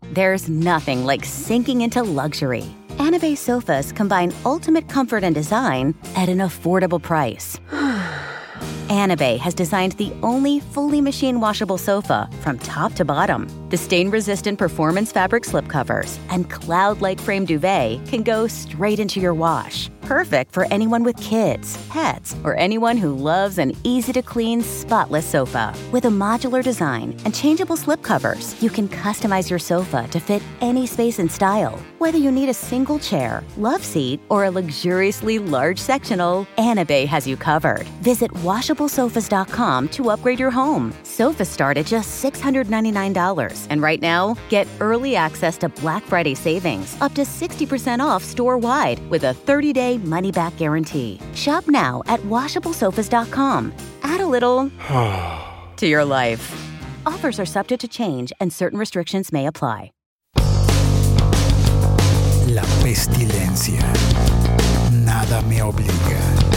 There's nothing like sinking into luxury. Anabay sofas combine ultimate comfort and design at an affordable price. Anabay has designed the only fully machine-washable sofa from top to bottom. The stain-resistant performance fabric slipcovers and cloud-like frame duvet can go straight into your wash. Perfect for anyone with kids, pets, or anyone who loves an easy-to-clean, spotless sofa. With a modular design and changeable slipcovers, you can customize your sofa to fit any space and style. Whether you need a single chair, love seat, or a luxuriously large sectional, Anabay has you covered. Visit washablesofas.com to upgrade your home. Sofas start at just $699. And right now, get early access to Black Friday savings, up to 60% off store-wide with a 30-day money-back guarantee. Shop now at washablesofas.com. Add a little to your life. Offers are subject to change and certain restrictions may apply. La pestilencia. Nada me obliga.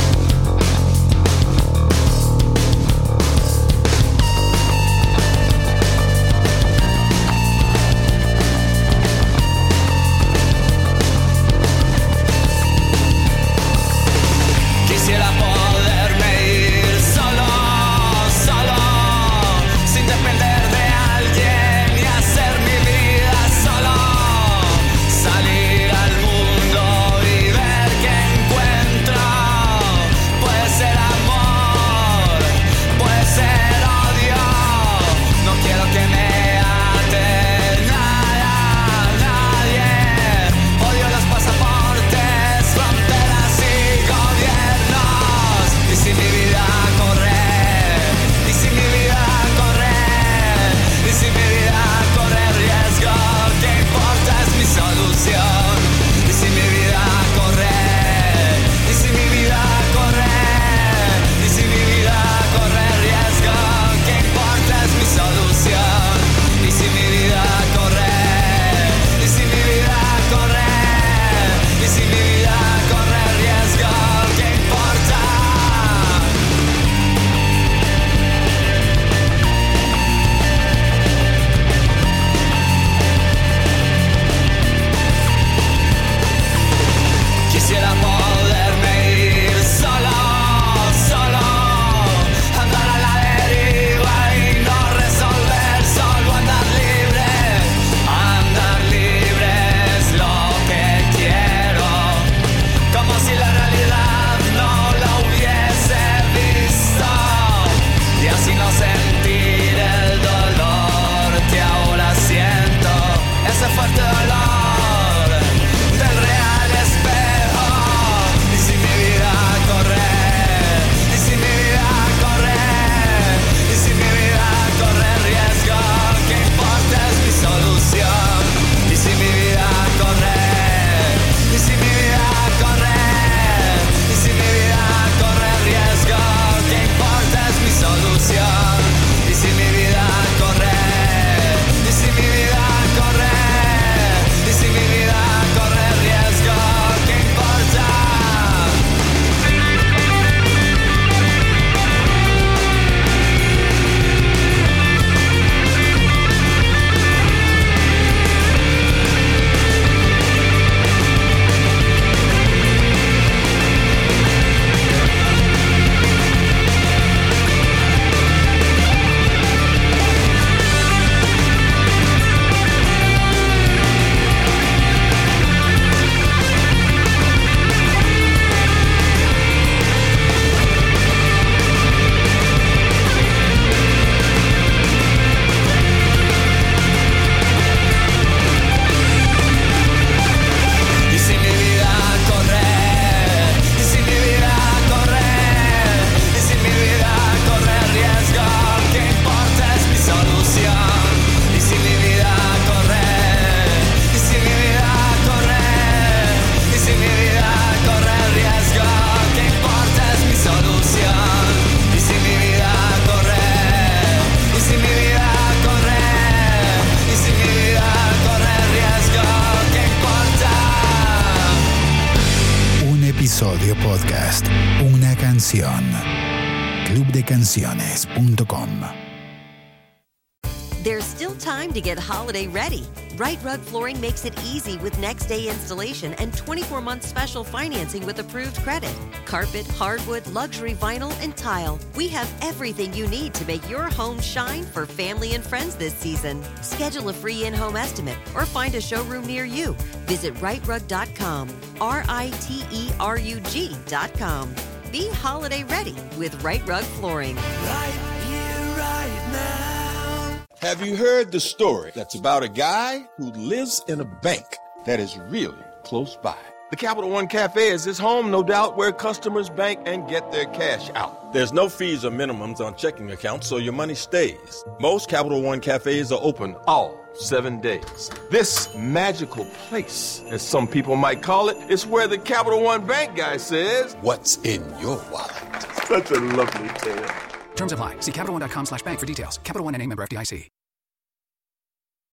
Quisiera poderme ir solo, solo, sin depender de alguien y hacer mi vida solo. Salir al mundo y ver qué encuentro. Puede ser amor, puede ser odio. No quiero que me ate nada, nadie. Odio los pasaportes, fronteras y gobiernos. Y si mi vida corre, y si mi vida corre, y si mi vida corre riesgo, ¿qué importa? Es mi solución. Y si mi vida corre, y si mi vida corre, y si mi vida corre riesgo, ¿qué importa? Es mi solución. Y si mi vida corre, y si mi vida corre, y si mi vida corre riesgo, ¿qué importa? Quisiera poderme ir solo, solo, andar a la deriva y no resolver, solo andar libre es lo que quiero, como si la realidad no la hubiese visto, y así no sentir el dolor que ahora siento, ese fuerte dolor del real espejo. Y si mi vida corre, y si mi vida corre, y si mi vida corre riesgo, ¿qué importa? Es mi solución. Y si mi vida corre, y si mi vida corre, y si mi vida corre riesgo, ¿qué importa? Es mi solución. Y si mi vida corre, y si mi vida corre, y si mi vida corre riesgo, ¿qué importa? Y si mi vida corre, y si mi vida corre, y si mi vida corre riesgo, ¿qué importa? Es mi solución. Y si mi vida corre, y si mi vida corre, y si mi vida corre riesgo, ¿qué importa? Es mi solución. Y si mi vida corre, y si mi vida corre, y si mi vida corre riesgo, ¿qué importa? Un episodio podcast. Una canción. clubdecanciones.com. There's still time to get holiday ready. Right Rug Flooring makes it easy with next-day installation and 24-month special financing with approved credit. Carpet, hardwood, luxury vinyl, and tile. We have everything you need to make your home shine for family and friends this season. Schedule a free in-home estimate or find a showroom near you. Visit rightrug.com, RITERUG.com. Be holiday ready with Right Rug Flooring. Right here, right now. Have you heard the story that's about a guy who lives in a bank that is really close by? The Capital One Cafe is his home, no doubt, where customers bank and get their cash out. There's no fees or minimums on checking accounts, so your money stays. Most Capital One Cafes are open all 7 days. This magical place, as some people might call it, is where the Capital One Bank guy says, "What's in your wallet?" Such a lovely tale. Terms apply. See CapitalOne.com/bank for details. Capital One and a member FDIC.